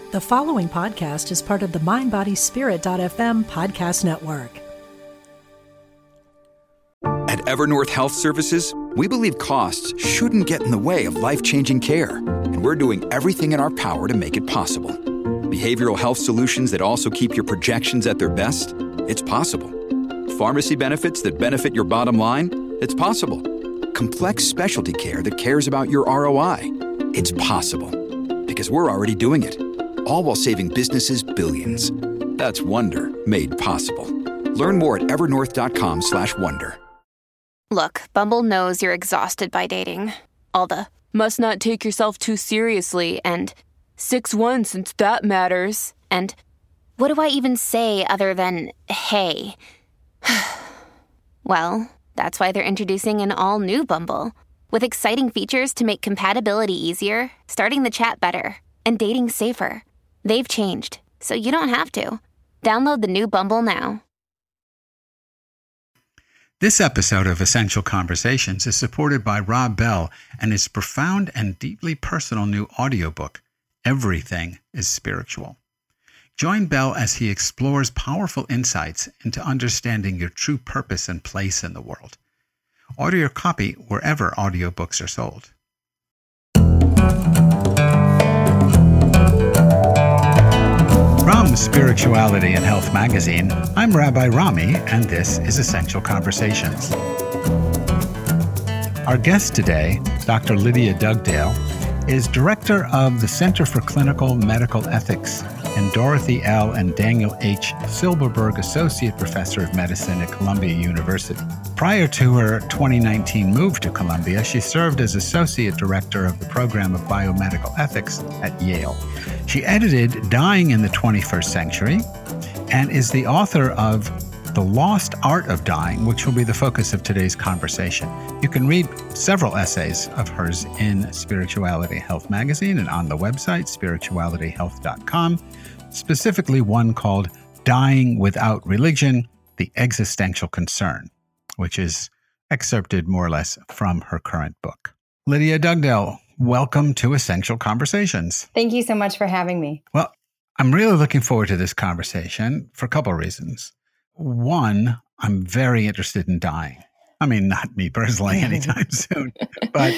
The following podcast is part of the MindBodySpirit.fm podcast network. At Evernorth Health Services, we believe costs shouldn't get in the way of life-changing care, and we're doing everything in our power to make it possible. Behavioral health solutions that also keep your projections at their best? It's possible. Pharmacy benefits that benefit your bottom line? It's possible. Complex specialty care that cares about your ROI? It's possible. Because we're already doing it. All while saving businesses billions. That's Wonder made possible. Learn more at evernorth.com/wonder. Look, Bumble knows you're exhausted by dating. All the must not take yourself too seriously and 6'1" since that matters. And what do I even say other than hey? Well, that's why they're introducing an all-new Bumble with exciting features to make compatibility easier, starting the chat better, and dating safer. They've changed, so you don't have to. Download the new Bumble now. This episode of Essential Conversations is supported by Rob Bell and his profound and deeply personal new audiobook, Everything is Spiritual. Join Bell as he explores powerful insights into understanding your true purpose and place in the world. Order your copy wherever audiobooks are sold. From Spirituality and Health magazine, I'm Rabbi Rami, and this is Essential Conversations. Our guest today, Dr. Lydia Dugdale, is director of the Center for Clinical Medical Ethics and Dorothy L. and Daniel H. Silberberg Associate Professor of Medicine at Columbia University. Prior to her 2019 move to Columbia, she served as Associate Director of the Program of Biomedical Ethics at Yale. She edited Dying in the 21st Century and is the author of The Lost Art of Dying, which will be the focus of today's conversation. You can read several essays of hers in Spirituality Health magazine and on the website, spiritualityhealth.com, specifically one called Dying Without Religion, The Existential Concern, which is excerpted more or less from her current book. Lydia Dugdale, welcome to Essential Conversations. Thank you so much for having me. Well, I'm really looking forward to this conversation for a couple of reasons. One, I'm very interested in dying. I mean, not me personally anytime soon, but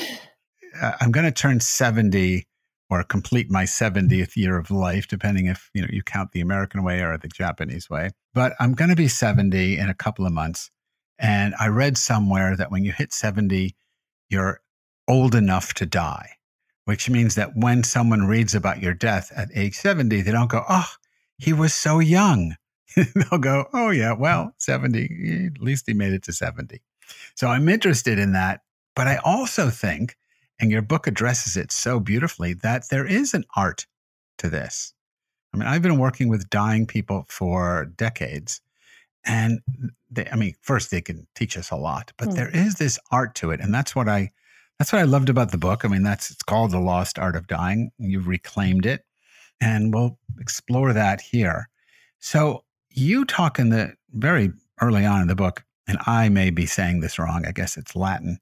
I'm going to turn 70 or complete my 70th year of life, depending if you count the American way or the Japanese way. But I'm going to be 70 in a couple of months. And I read somewhere that when you hit 70, you're old enough to die, which means that when someone reads about your death at age 70, they don't go, oh, he was so young. They'll go, oh, yeah, well, 70, at least he made it to 70. So I'm interested in that. But I also think, and your book addresses it so beautifully, that there is an art to this. I mean, I've been working with dying people for decades. And first they can teach us a lot, but there is this art to it. And that's what I loved about the book. I mean, it's called The Lost Art of Dying. You've reclaimed it, and we'll explore that here. So you talk in the very early on in the book, and I may be saying this wrong. I guess it's Latin.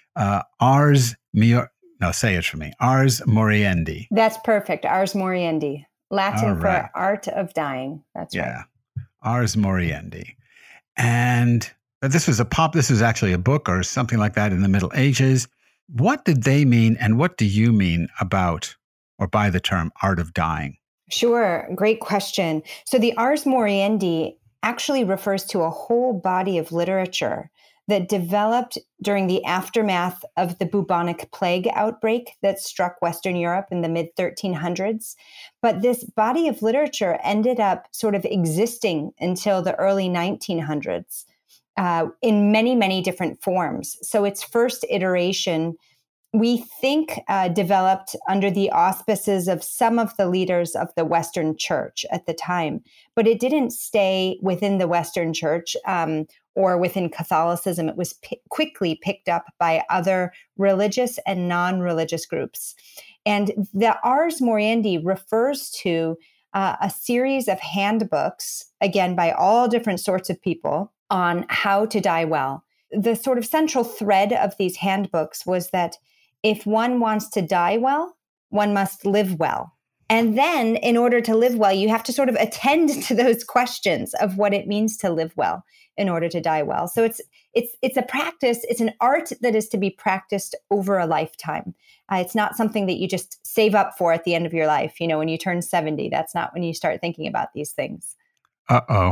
Say it for me. Ars moriendi. That's perfect. Ars moriendi. Latin for art of dying. That's right. Yeah. Ars moriendi. And this was actually a book or something like that in the Middle Ages. What did they mean, and what do you mean about or by the term art of dying? Sure. Great question. So the Ars moriendi actually refers to a whole body of literature that developed during the aftermath of the bubonic plague outbreak that struck Western Europe in the mid-1300s. But this body of literature ended up sort of existing until the early 1900s in many, many different forms. So its first iteration, we think, developed under the auspices of some of the leaders of the Western Church at the time, but it didn't stay within the Western Church or within Catholicism. It was quickly picked up by other religious and non-religious groups. And the Ars moriendi refers to a series of handbooks, again, by all different sorts of people, on how to die well. The sort of central thread of these handbooks was that if one wants to die well, one must live well. And then in order to live well, you have to sort of attend to those questions of what it means to live well in order to die well. So it's a practice, it's an art that is to be practiced over a lifetime. It's not something that you just save up for at the end of your life. When you turn 70, that's not when you start thinking about these things. Uh-oh.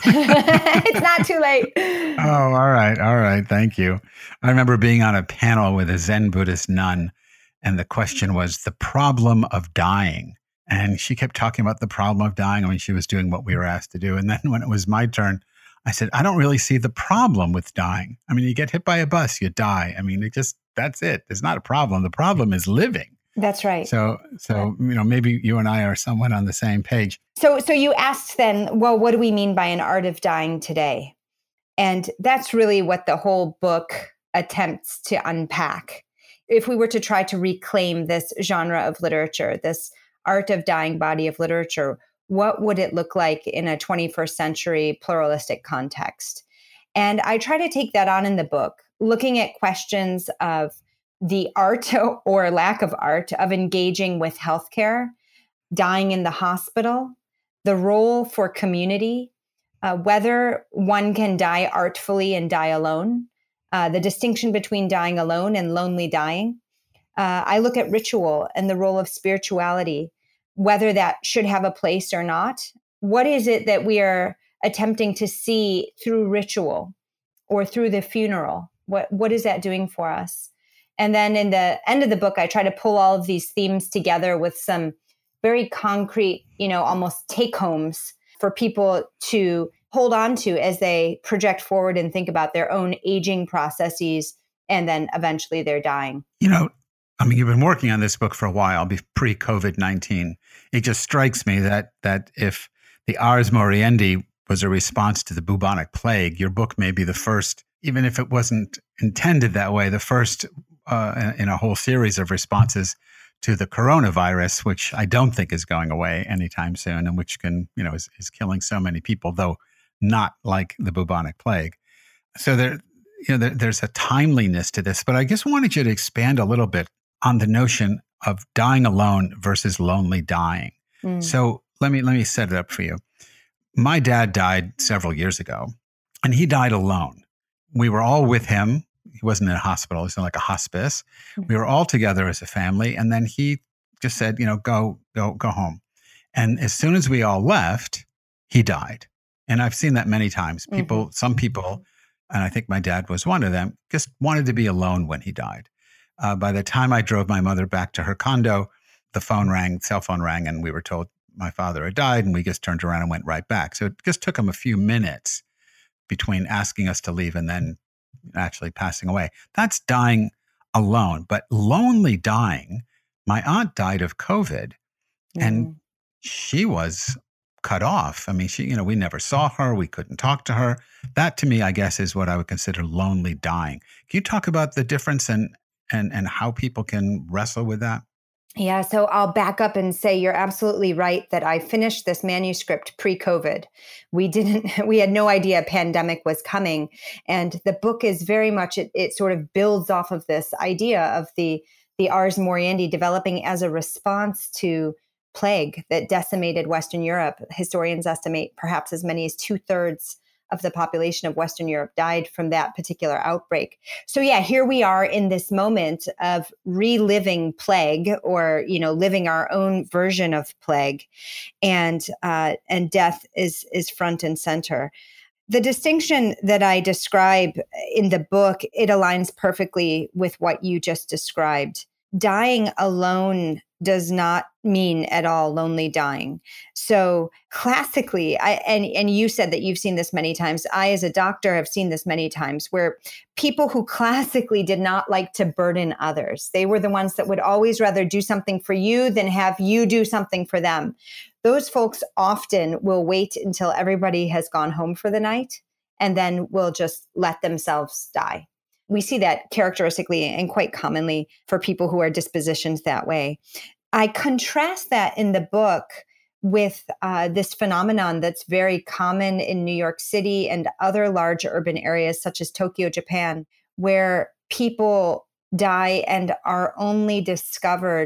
It's not too late. Oh, all right. All right. Thank you. I remember being on a panel with a Zen Buddhist nun, and the question was the problem of dying. And she kept talking about the problem of dying when she was doing what we were asked to do. And then when it was my turn, I said, I don't really see the problem with dying. I mean, you get hit by a bus, you die. I mean, that's it. It's not a problem. The problem is living. That's right. So maybe you and I are somewhat on the same page. So you asked then, well, what do we mean by an art of dying today? And that's really what the whole book attempts to unpack. If we were to try to reclaim this genre of literature, this art of dying body of literature, what would it look like in a 21st century pluralistic context? And I try to take that on in the book, looking at questions of the art or lack of art of engaging with healthcare, dying in the hospital, the role for community, whether one can die artfully and die alone, the distinction between dying alone and lonely dying. I look at ritual and the role of spirituality, whether that should have a place or not. What is it that we are attempting to see through ritual or through the funeral? What is that doing for us? And then in the end of the book, I try to pull all of these themes together with some very concrete, almost take-homes for people to hold on to as they project forward and think about their own aging processes and then eventually their dying. You've been working on this book for a while, pre-COVID-19. It just strikes me that if the Ars Moriendi was a response to the bubonic plague, your book may be the first, even if it wasn't intended that way, the first in a whole series of responses to the coronavirus, which I don't think is going away anytime soon, and which is killing so many people, though not like the bubonic plague. So there's a timeliness to this, but I just wanted you to expand a little bit on the notion of dying alone versus lonely dying. So let me set it up for you. My dad died several years ago, and he died alone. We were all with him. He wasn't in a hospital. It was like a hospice. We were all together as a family. And then he just said, go home. And as soon as we all left, he died. And I've seen that many times. Some people, and I think my dad was one of them, just wanted to be alone when he died. By the time I drove my mother back to her condo, the cell phone rang, and we were told my father had died, and we just turned around and went right back. So it just took him a few minutes between asking us to leave and then actually passing away. That's dying alone. But lonely dying, my aunt died of COVID, and she was cut off. I mean, we never saw her. We couldn't talk to her. That, to me, I guess, is what I would consider lonely dying. Can you talk about the difference and how people can wrestle with that? Yeah, so I'll back up and say you're absolutely right that I finished this manuscript pre-COVID. We had no idea a pandemic was coming. And the book is very much, it sort of builds off of this idea of the Ars Moriendi developing as a response to plague that decimated Western Europe. Historians estimate perhaps as many as 2/3 of the population of Western Europe died from that particular outbreak. So yeah, here we are in this moment of reliving plague, or living our own version of plague, and death is front and center. The distinction that I describe in the book, it aligns perfectly with what you just described. Dying alone does not mean at all lonely dying. So classically, and you said that you've seen this many times. I, as a doctor, have seen this many times, where people who classically did not like to burden others, they were the ones that would always rather do something for you than have you do something for them. Those folks often will wait until everybody has gone home for the night, and then will just let themselves die. We see that characteristically and quite commonly for people who are dispositioned that way. I contrast that in the book with this phenomenon that's very common in New York City and other large urban areas such as Tokyo, Japan, where people die and are only discovered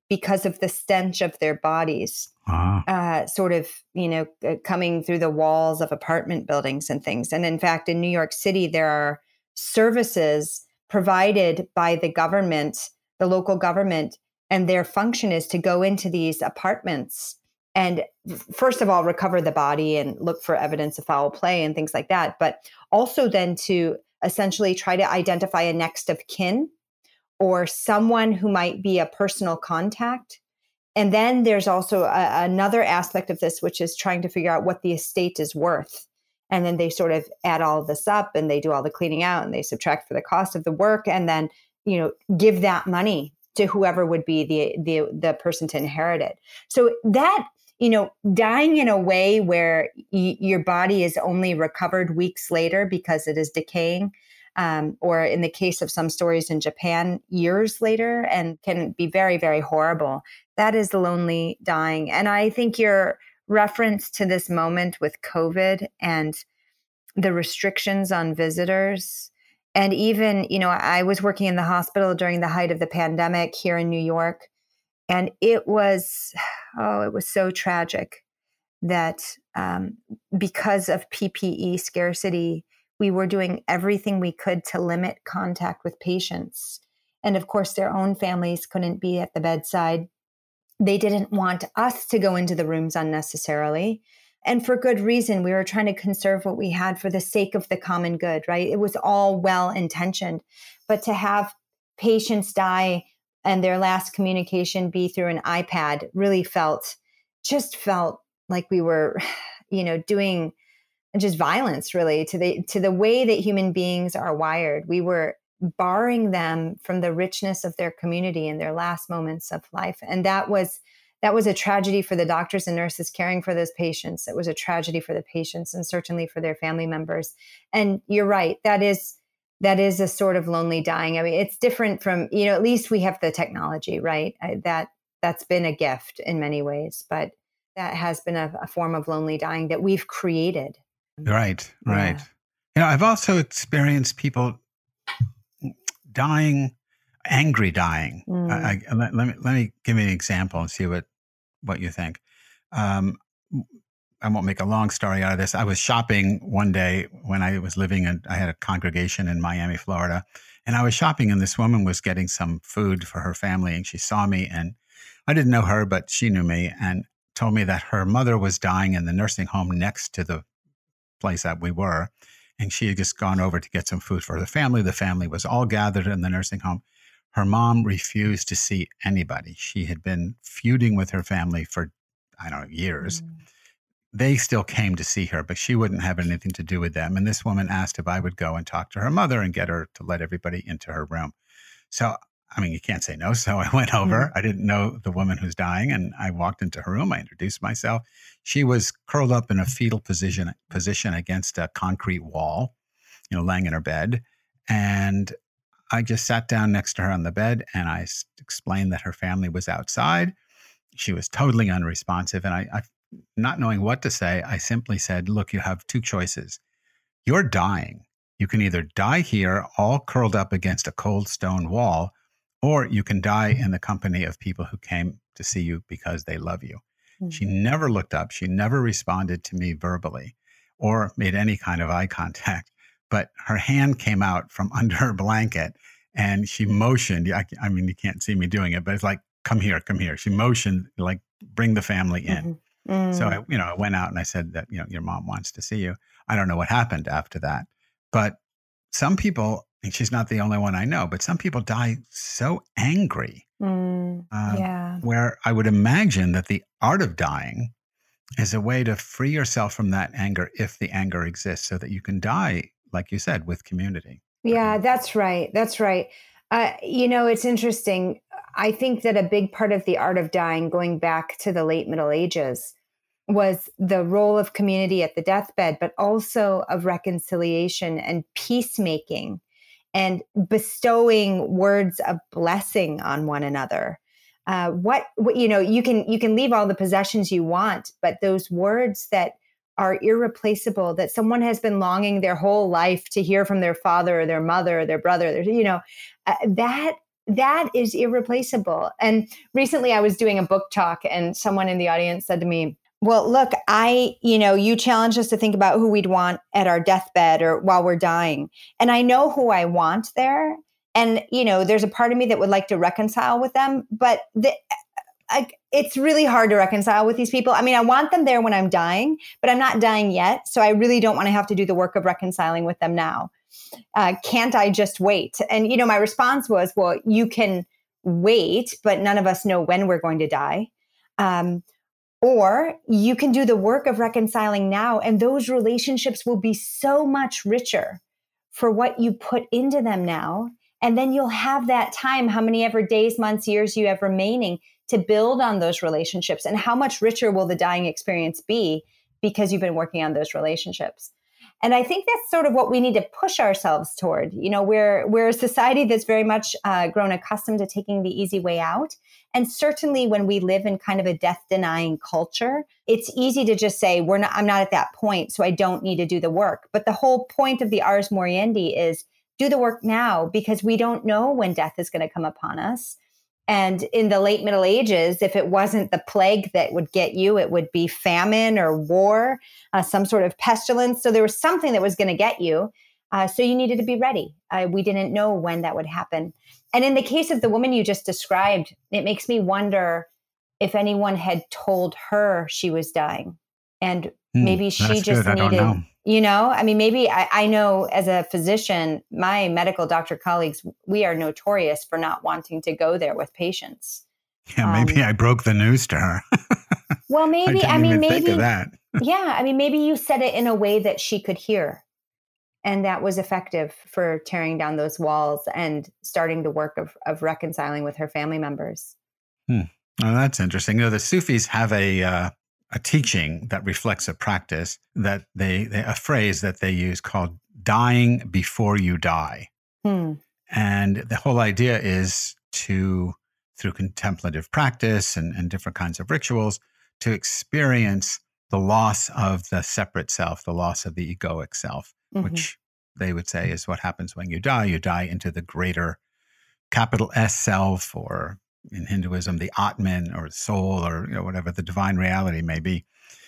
because of the stench of their bodies, sort of, coming through the walls of apartment buildings and things. And in fact, in New York City, there are services provided by the government, the local government, and their function is to go into these apartments and first of all, recover the body and look for evidence of foul play and things like that. But also then to essentially try to identify a next of kin or someone who might be a personal contact. And then there's also another aspect of this, which is trying to figure out what the estate is worth. And then they sort of add all of this up and they do all the cleaning out and they subtract for the cost of the work and then, give that money to whoever would be the person to inherit it. So that, dying in a way where your body is only recovered weeks later because it is decaying, or in the case of some stories in Japan, years later, and can be very, very horrible. That is lonely dying. And I think your reference to this moment with COVID and the restrictions on visitors, and even, I was working in the hospital during the height of the pandemic here in New York, and it was so tragic that because of PPE scarcity, we were doing everything we could to limit contact with patients. And of course, their own families couldn't be at the bedside. They didn't want us to go into the rooms unnecessarily. And for good reason, we were trying to conserve what we had for the sake of the common good, right? It was all well-intentioned. But to have patients die and their last communication be through an iPad really felt like we were, doing just violence really to the way that human beings are wired. We were barring them from the richness of their community in their last moments of life. And that was a tragedy for the doctors and nurses caring for those patients. It was a tragedy for the patients and certainly for their family members. And you're right, that is a sort of lonely dying. I mean, it's different from, at least we have the technology, right? That's been a gift in many ways, but that has been a form of lonely dying that we've created. Right. I've also experienced people dying, angry dying. Let me give me an example and see what you think. I won't make a long story out of this. I was shopping one day when I was I had a congregation in Miami, Florida, and I was shopping and this woman was getting some food for her family and she saw me and I didn't know her, but she knew me and told me that her mother was dying in the nursing home next to the place that we were. And she had just gone over to get some food for the family. The family was all gathered in the nursing home. Her mom refused to see anybody. She had been feuding with her family for, years. They still came to see her, but she wouldn't have anything to do with them. And this woman asked if I would go and talk to her mother and get her to let everybody into her room. So, you can't say no. So I went over. I didn't know the woman who's dying. And I walked into her room. I introduced myself. She was curled up in a fetal position against a concrete wall, laying in her bed. And I just sat down next to her on the bed and I explained that her family was outside. She was totally unresponsive. And I not knowing what to say, I simply said, look, you have two choices. You're dying. You can either die here, all curled up against a cold stone wall, or you can die in the company of people who came to see you because they love you. She never looked up. She never responded to me verbally or made any kind of eye contact. But her hand came out from under her blanket and she motioned. I mean, you can't see me doing it, but it's like, come here, come here. She motioned, like, bring the family in. So I went out and I said that, your mom wants to see you. I don't know what happened after that, but some people, and she's not the only one I know, but some people die so angry, where I would imagine that the art of dying is a way to free yourself from that anger, if the anger exists, so that you can die, like you said, with community. Yeah, that's right. That's right. It's interesting. I think that a big part of the art of dying, going back to the late Middle Ages, was the role of community at the deathbed, but also of reconciliation and peacemaking and bestowing words of blessing on one another. You can leave all the possessions you want, but those words that are irreplaceable, that someone has been longing their whole life to hear from their father or their mother or their brother, that that is irreplaceable. And recently I was doing a book talk and someone in the audience said to me, well, look, you challenged us to think about who we'd want at our deathbed or while we're dying. And I know who I want there. And, there's a part of me that would like to reconcile with them, but it's really hard to reconcile with these people. I mean, I want them there when I'm dying, but I'm not dying yet. So I really don't want to have to do the work of reconciling with them now. Can't I just wait? And, my response was, well, you can wait, but none of us know when we're going to die. Or you can do the work of reconciling now, and those relationships will be so much richer for what you put into them now. And then you'll have that time, how many ever days, months, years you have remaining to build on those relationships. And how much richer will the dying experience be because you've been working on those relationships? And I think that's sort of what we need to push ourselves toward. We're a society that's very much grown accustomed to taking the easy way out. And certainly when we live in kind of a death-denying culture, it's easy to just say, I'm not at that point, so I don't need to do the work. But the whole point of the Ars Moriendi is do the work now, because we don't know when death is going to come upon us. And in the late Middle Ages, if it wasn't the plague that would get you, it would be famine or war, some sort of pestilence. So there was something that was going to get you. So you needed to be ready. We didn't know when that would happen. And in the case of the woman you just described, it makes me wonder if anyone had told her she was dying. And maybe she just needed, maybe I know as a physician, my medical doctor colleagues, we are notorious for not wanting to go there with patients. Yeah, maybe I broke the news to her. Well, maybe, maybe think of that. Yeah, maybe you said it in a way that she could hear. And that was effective for tearing down those walls and starting the work of reconciling with her family members. Well, that's interesting. The Sufis have a teaching that reflects a practice that a phrase that they use called dying before you die. And the whole idea is through contemplative practice and different kinds of rituals, to experience the loss of the separate self, the loss of the egoic self, which they would say is what happens when you die. You die into the greater capital S self, or in Hinduism, the Atman or soul, or whatever the divine reality may be.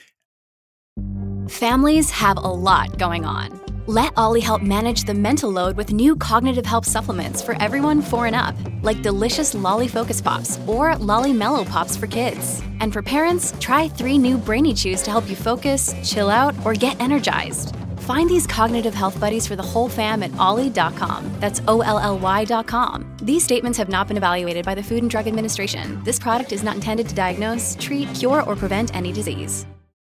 Families have a lot going on. Let Ollie help manage the mental load with new cognitive help supplements for everyone 4 and up, like delicious Lolly Focus Pops or Lolly Mellow Pops for kids. And for parents, try 3 new Brainy Chews to help you focus, chill out, or get energized. Find these cognitive health buddies for the whole fam at ollie.com. That's OLLY.com. These statements have not been evaluated by the Food and Drug Administration. This product is not intended to diagnose, treat, cure, or prevent any disease.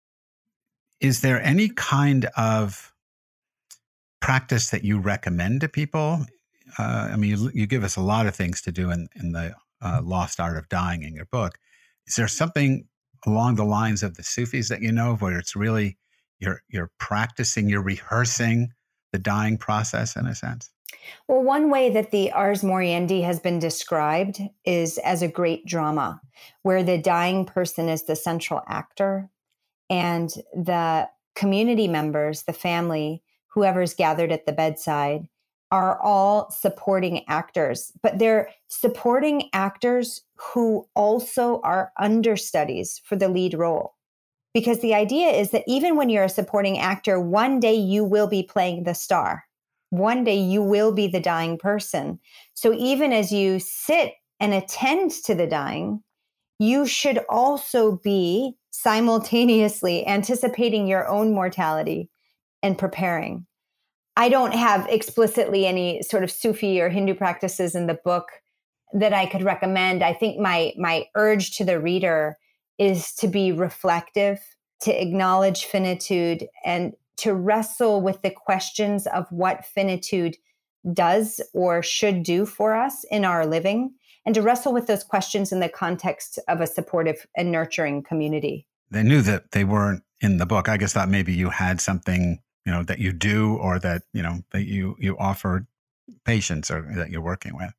Is there any kind of practice that you recommend to people? You give us a lot of things to do in the Lost Art of Dying in your book. Is there something along the lines of the Sufis that you know of, where it's really you're practicing, you're rehearsing the dying process in a sense? Well, one way that the Ars Moriendi has been described is as a great drama, where the dying person is the central actor, and the community members, the family, whoever's gathered at the bedside, are all supporting actors. But they're supporting actors who also are understudies for the lead role. Because the idea is that even when you're a supporting actor, one day you will be playing the star. One day you will be the dying person. So even as you sit and attend to the dying, you should also be simultaneously anticipating your own mortality and preparing. I don't have explicitly any sort of Sufi or Hindu practices in the book that I could recommend. I think my urge to the reader is to be reflective, to acknowledge finitude, and to wrestle with the questions of what finitude does or should do for us in our living, and to wrestle with those questions in the context of a supportive and nurturing community. They knew that they weren't in the book. I guess that maybe you had something, that you do, or that, that you offer patients, or that you're working with.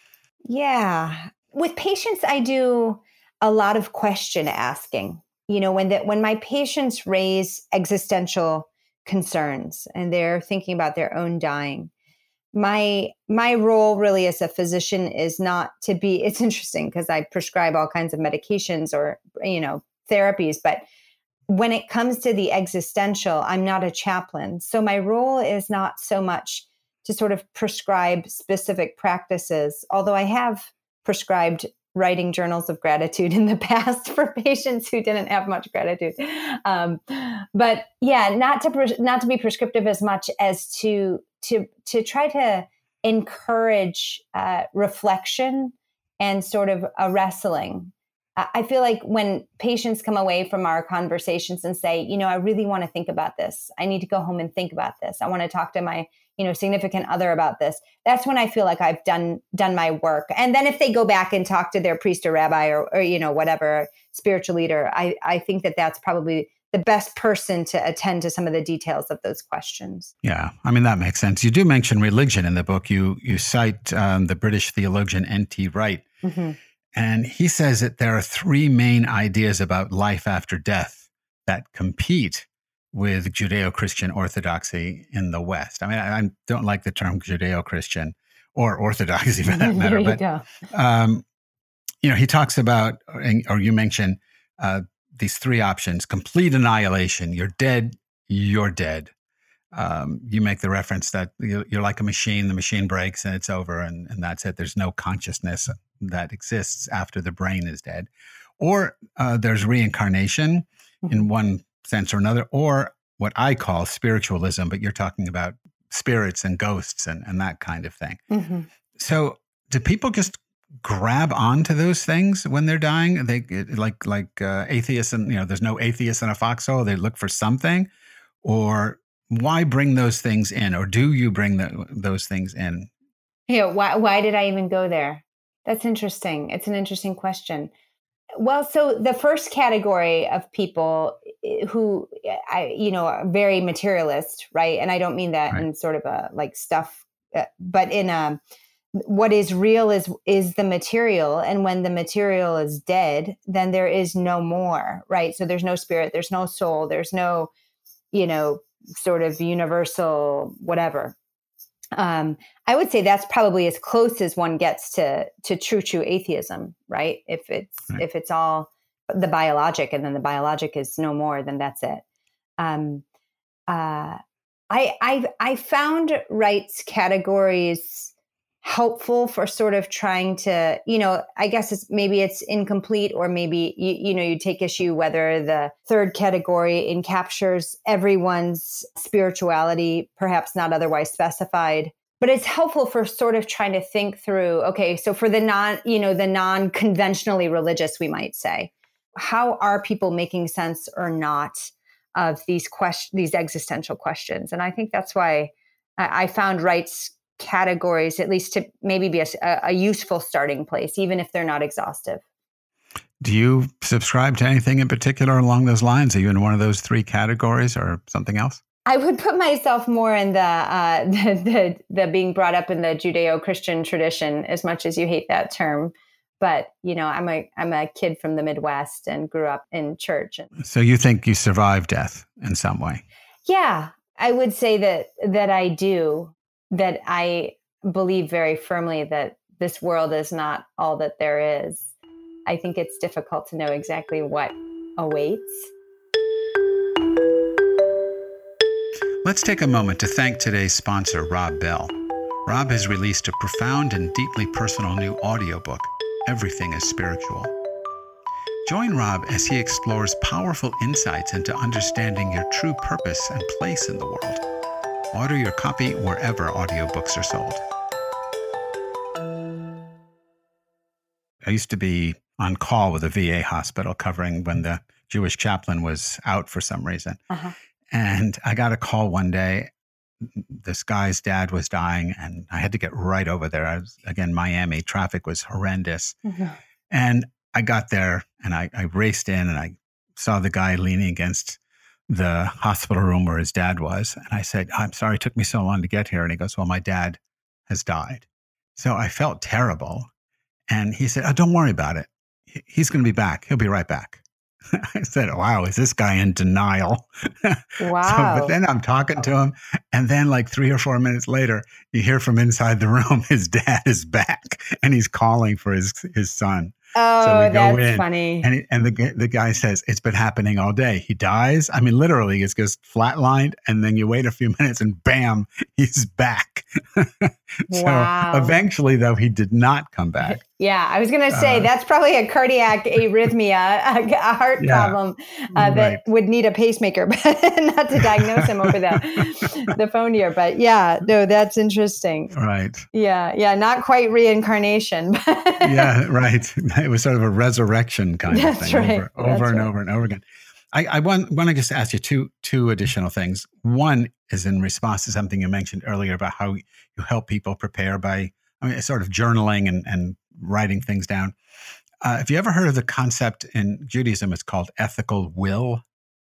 Yeah. With patients, I do a lot of question asking. When my patients raise existential concerns and they're thinking about their own dying, my role really as a physician is not to be, it's interesting because I prescribe all kinds of medications or, therapies, but when it comes to the existential, I'm not a chaplain. So my role is not so much to sort of prescribe specific practices, although I have prescribed writing journals of gratitude in the past for patients who didn't have much gratitude. But yeah, not to be prescriptive as much as to try to encourage reflection and sort of a wrestling. I feel like when patients come away from our conversations and say, I really want to think about this. I need to go home and think about this. I want to talk to my, significant other about this. That's when I feel like I've done my work. And then if they go back and talk to their priest or rabbi or whatever spiritual leader, I think that that's probably the best person to attend to some of the details of those questions. Yeah, I mean, that makes sense. You do mention religion in the book. You cite the British theologian N.T. Wright. Mm-hmm. And he says that there are three main ideas about life after death that compete with Judeo-Christian orthodoxy in the West. I mean, I don't like the term Judeo-Christian or orthodoxy for that matter. But, he talks about, or you mention these three options: complete annihilation. You're dead. You're dead. You make the reference that you're like a machine. The machine breaks and it's over, and that's it. There's no consciousness that exists after the brain is dead. Or there's reincarnation in one sense or another, or what I call spiritualism, but you're talking about spirits and ghosts and that kind of thing. Mm-hmm. So do people just grab onto those things when they're dying? They like atheists, and there's no atheist in a foxhole. They look for something. Or why bring those things in? Or do you bring those things in? Yeah. Why did I even go there? That's interesting. It's an interesting question. Well, so the first category of people who, are very materialist, right? And I don't mean that in sort of a like stuff, but in a, what is real is the material. And when the material is dead, then there is no more, right? So there's no spirit, there's no soul, there's no, sort of universal whatever. I would say that's probably as close as one gets to true atheism, right? If it's all the biologic, and then the biologic is no more, then that's it. I found Wright's categories helpful for sort of trying to, I guess it's incomplete, or maybe you take issue whether the third category encaptures everyone's spirituality, perhaps not otherwise specified. But it's helpful for sort of trying to think through, okay, so for the non-conventionally religious, we might say, how are people making sense or not of these existential questions? And I think that's why I found Wright's categories, at least to maybe be a useful starting place, even if they're not exhaustive. Do you subscribe to anything in particular along those lines? Are you in one of those three categories or something else? I would put myself more in the being brought up in the Judeo-Christian tradition, as much as you hate that term. But, I'm a kid from the Midwest and grew up in church. So you think you survived death in some way? Yeah, I would say that I do. That I believe very firmly that this world is not all that there is. I think it's difficult to know exactly what awaits. Let's take a moment to thank today's sponsor, Rob Bell. Rob has released a profound and deeply personal new audiobook, Everything is Spiritual. Join Rob as he explores powerful insights into understanding your true purpose and place in the world. Order your copy wherever audiobooks are sold. I used to be on call with a VA hospital covering when the Jewish chaplain was out for some reason. Uh-huh. And I got a call one day. This guy's dad was dying, and I had to get right over there. I was, again, Miami. Traffic was horrendous. Mm-hmm. And I got there, and I raced in, and I saw the guy leaning against the hospital room where his dad was. And I said, I'm sorry it took me so long to get here. And he goes, well, my dad has died. So I felt terrible. And he said, oh, don't worry about it. He's going to be back. He'll be right back. I said, wow, is this guy in denial? Wow. But then I'm talking to him, and then like 3 or 4 minutes later, you hear from inside the room, his dad is back, and he's calling for his son. Oh, So we go that's in, funny. and the guy says, it's been happening all day. He dies. I mean, literally, it's just flatlined, and then you wait a few minutes, and bam, he's back. Wow. So eventually, though, he did not come back. Yeah, I was going to say that's probably a cardiac arrhythmia, a heart problem that would need a pacemaker, but not to diagnose him over the phone here. But yeah, no, that's interesting. Right. Yeah, not quite reincarnation. Yeah, right. It was sort of a resurrection kind of thing, over and over again. I want to just ask you two additional things. One is in response to something you mentioned earlier about how you help people prepare by, sort of journaling and writing things down. Have you ever heard of the concept in Judaism? It's called ethical will.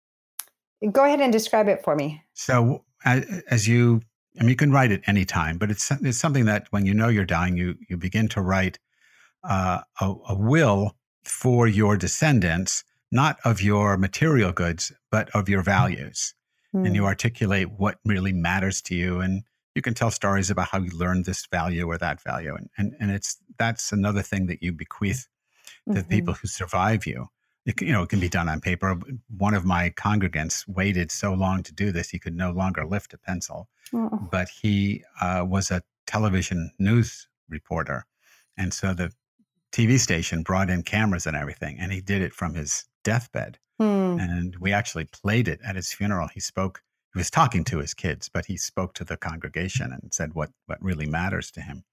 Go ahead and describe it for me. So you can write it anytime, but it's something that when you know you're dying, you begin to write a will for your descendants, not of your material goods, but of your values. And you articulate what really matters to you. And you can tell stories about how you learned this value or that value. And that's another thing that you bequeath to the people who survive you. It can be done on paper. One of my congregants waited so long to do this, he could no longer lift a pencil. Oh. But he was a television news reporter. And so the TV station brought in cameras and everything, and he did it from his deathbed. And we actually played it at his funeral. He was talking to his kids, but he spoke to the congregation and said what really matters to him.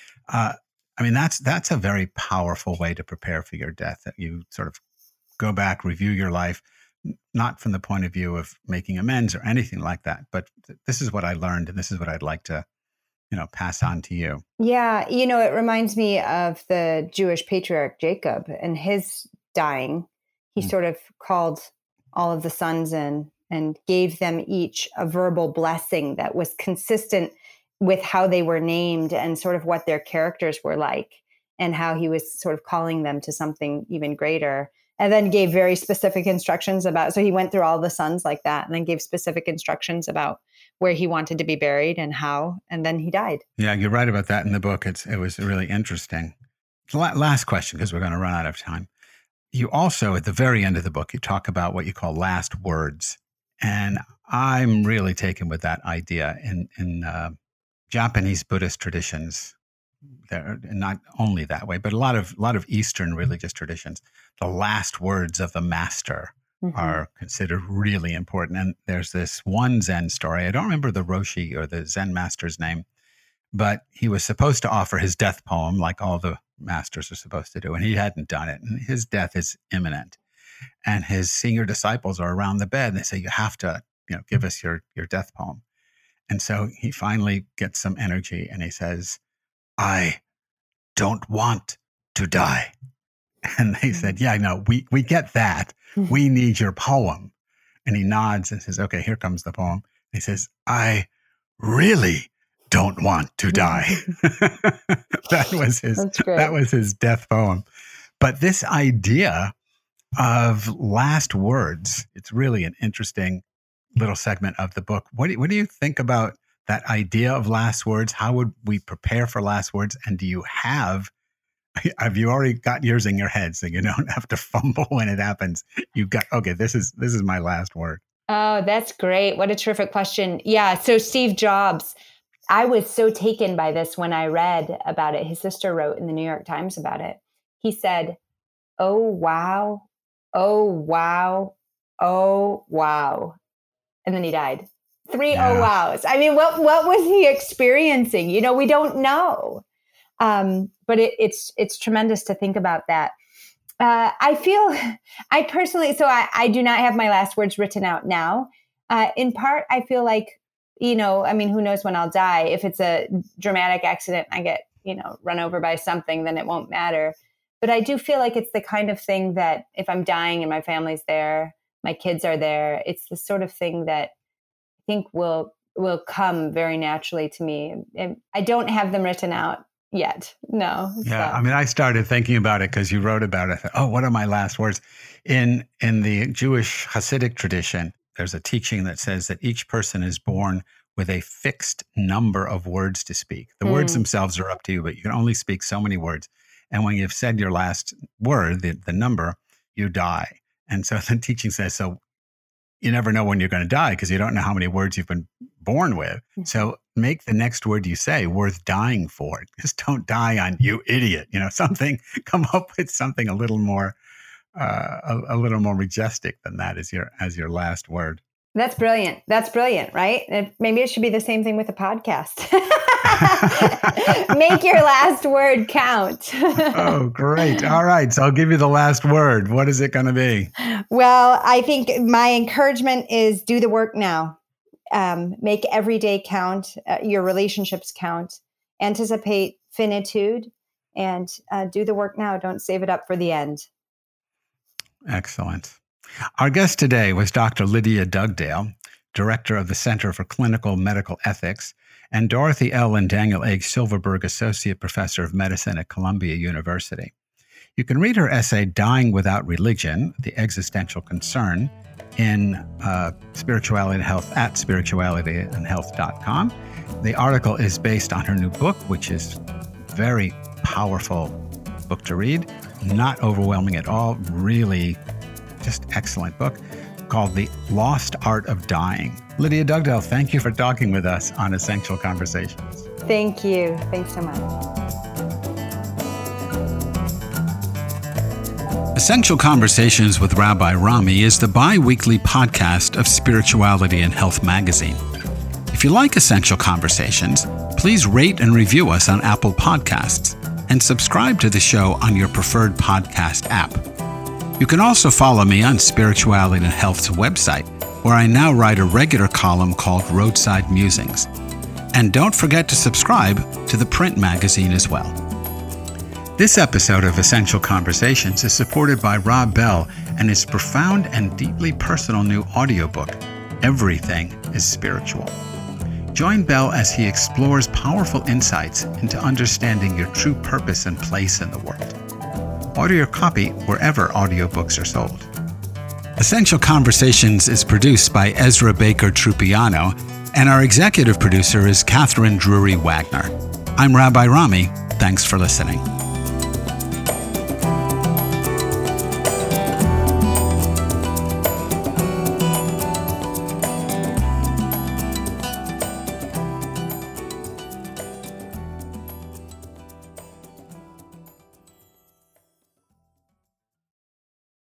That's a very powerful way to prepare for your death, that you sort of go back, review your life, not from the point of view of making amends or anything like that, but this is what I learned, and this is what I'd like to pass on to you. Yeah. It reminds me of the Jewish patriarch Jacob and his dying. He sort of called all of the sons in and gave them each a verbal blessing that was consistent with how they were named and sort of what their characters were like, and how he was sort of calling them to something even greater. And then gave very specific instructions so he went through all the sons like that, and then gave specific instructions about where he wanted to be buried and how, and then he died. Yeah, you write about that in the book. It was really interesting. Last question, because we're going to run out of time. You also, at the very end of the book, you talk about what you call last words. And I'm really taken with that idea. In Japanese Buddhist traditions, they're not only that way, but a lot of Eastern religious traditions, the last words of the master are considered really important. And there's this one Zen story. I don't remember the Roshi or the Zen master's name, but he was supposed to offer his death poem like all the masters are supposed to do, and he hadn't done it. And his death is imminent. And his senior disciples are around the bed, and they say, you have to, give us your death poem. And so he finally gets some energy, and he says, I don't want to die. And they said, yeah, no, we get that. We need your poem. And he nods and says, okay, here comes the poem. And he says, I really don't want to die. That was his death poem. But this idea of last words, it's really an interesting little segment of the book. What do you think about that idea of last words? How would we prepare for last words? And do you have you already got yours in your head, so you don't have to fumble when it happens? You've got, okay, this is my last word. Oh, that's great. What a terrific question. Yeah. So Steve Jobs, I was so taken by this when I read about it. His sister wrote in the New York Times about it. He said, oh, wow. Oh, wow. Oh, wow. And then he died. 3 oh wows. I mean, what was he experiencing? We don't know. But it's tremendous to think about that. I personally, so I do not have my last words written out now. In part, I feel like, who knows when I'll die. If it's a dramatic accident, I get, run over by something, then it won't matter. But I do feel like it's the kind of thing that if I'm dying and my family's there, my kids are there, it's the sort of thing that I think will come very naturally to me. And I don't have them written out. yet. No. Yeah. So. I mean, I started thinking about it because you wrote about it. I thought, oh, what are my last words? In the Jewish Hasidic tradition, there's a teaching that says that each person is born with a fixed number of words to speak. The words themselves are up to you, but you can only speak so many words. And when you've said your last word, the number, you die. And so the teaching says, so you never know when you're going to die because you don't know how many words you've been born with. So make the next word you say worth dying for. Just don't die on you idiot. Come up with something a little more majestic than that as your last word. That's brilliant. That's brilliant, right? And maybe it should be the same thing with a podcast. Make your last word count. Oh, great. All right. So I'll give you the last word. What is it going to be? Well, I think my encouragement is do the work now. Make every day count, your relationships count, anticipate finitude, and do the work now. Don't save it up for the end. Excellent. Our guest today was Dr. Lydia Dugdale, Director of the Center for Clinical Medical Ethics, and Dorothy L. and Daniel H. Silverberg Associate Professor of Medicine at Columbia University. You can read her essay, Dying Without Religion, The Existential Concern, in Spirituality and Health at spiritualityandhealth.com. The article is based on her new book, which is very powerful book to read, not overwhelming at all, really just excellent book called The Lost Art of Dying. Lydia Dugdale, thank you for talking with us on Essential Conversations. Thank you. Thanks so much. Essential Conversations with Rabbi Rami is the bi-weekly podcast of Spirituality and Health magazine. If you like Essential Conversations, please rate and review us on Apple Podcasts and subscribe to the show on your preferred podcast app. You can also follow me on Spirituality and Health's website, where I now write a regular column called Roadside Musings. And don't forget to subscribe to the print magazine as well. This episode of Essential Conversations is supported by Rob Bell and his profound and deeply personal new audiobook, Everything is Spiritual. Join Bell as he explores powerful insights into understanding your true purpose and place in the world. Order your copy wherever audiobooks are sold. Essential Conversations is produced by Ezra Baker Trupiano, and our executive producer is Catherine Drury Wagner. I'm Rabbi Rami. Thanks for listening.